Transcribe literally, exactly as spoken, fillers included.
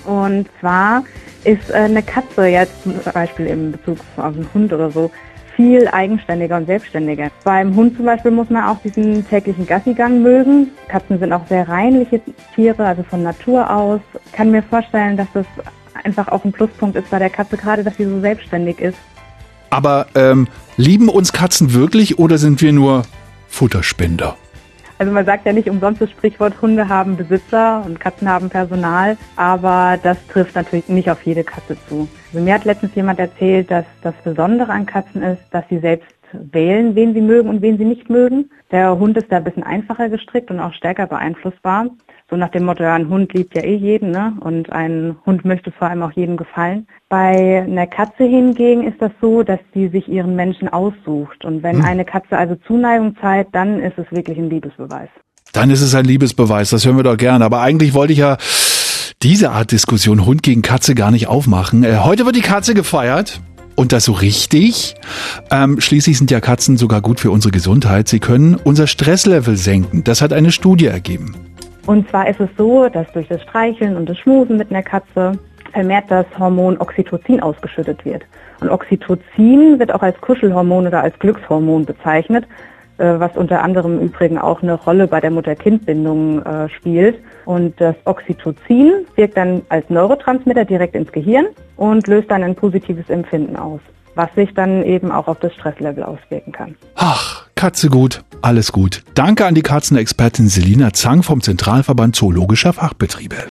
Und zwar ist eine Katze jetzt zum Beispiel im Bezug auf einen Hund oder so viel eigenständiger und selbstständiger. Beim Hund zum Beispiel muss man auch diesen täglichen Gassigang mögen. Katzen sind auch sehr reinliche Tiere, also von Natur aus. Ich kann mir vorstellen, dass das einfach auch ein Pluspunkt ist bei der Katze, gerade dass sie so selbstständig ist. Aber ähm, lieben uns Katzen wirklich oder sind wir nur Futterspender? Also man sagt ja nicht umsonst das Sprichwort, Hunde haben Besitzer und Katzen haben Personal, aber das trifft natürlich nicht auf jede Katze zu. Also mir hat letztens jemand erzählt, dass das Besondere an Katzen ist, dass sie selbst wählen, wen sie mögen und wen sie nicht mögen. Der Hund ist da ein bisschen einfacher gestrickt und auch stärker beeinflussbar. So nach dem Motto, ja, ein Hund liebt ja eh jeden, ne? Und ein Hund möchte vor allem auch jedem gefallen. Bei einer Katze hingegen ist das so, dass sie sich ihren Menschen aussucht. Und wenn hm. eine Katze also Zuneigung zeigt, dann ist es wirklich ein Liebesbeweis. Dann ist es ein Liebesbeweis, das hören wir doch gerne. Aber eigentlich wollte ich ja diese Art Diskussion Hund gegen Katze gar nicht aufmachen. Äh, heute wird die Katze gefeiert. Und das so richtig. Ähm, schließlich sind ja Katzen sogar gut für unsere Gesundheit. Sie können unser Stresslevel senken. Das hat eine Studie ergeben. Und zwar ist es so, dass durch das Streicheln und das Schmusen mit einer Katze vermehrt das Hormon Oxytocin ausgeschüttet wird. Und Oxytocin wird auch als Kuschelhormon oder als Glückshormon bezeichnet, was unter anderem im Übrigen auch eine Rolle bei der Mutter-Kind-Bindung äh, spielt. Und das Oxytocin wirkt dann als Neurotransmitter direkt ins Gehirn und löst dann ein positives Empfinden aus, was sich dann eben auch auf das Stresslevel auswirken kann. Ach, Katze gut, alles gut. Danke an die Katzenexpertin Selina Zang vom Zentralverband Zoologischer Fachbetriebe.